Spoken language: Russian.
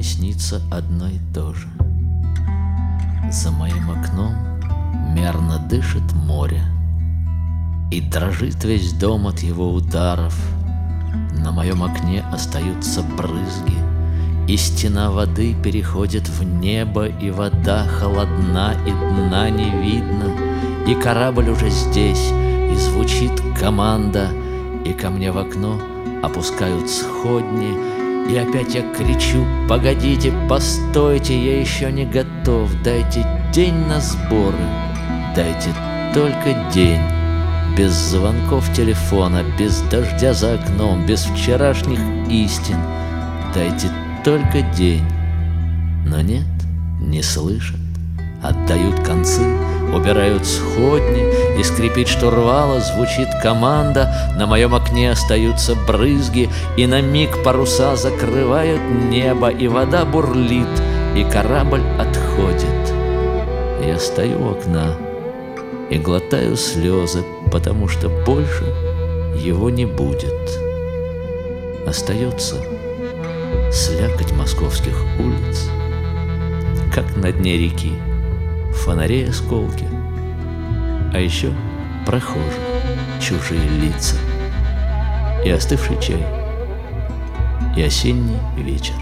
мне снится одно и то же. За моим окном мерно дышит море, и дрожит весь дом от его ударов. На моем окне остаются брызги, и стена воды переходит в небо, и вода холодна, и дна не видно, и корабль уже здесь, и звучит команда, и ко мне в окно опускают сходни, и опять я кричу: погодите, постойте, я еще не готов, дайте день на сборы, дайте только день. Без звонков телефона, без дождя за окном, без вчерашних истин, дайте только день. Но нет, не слышат, отдают концы, убирают сходни, и скрипит штурвала, звучит команда. На моем окне остаются брызги, и на миг паруса закрывают небо, и вода бурлит, и корабль отходит. Я стою у окна и глотаю слезы, потому что больше его не будет. Остается слякоть московских улиц, как на дне реки, фонарей осколки, а еще прохожих чужие лица, и остывший чай, и осенний вечер.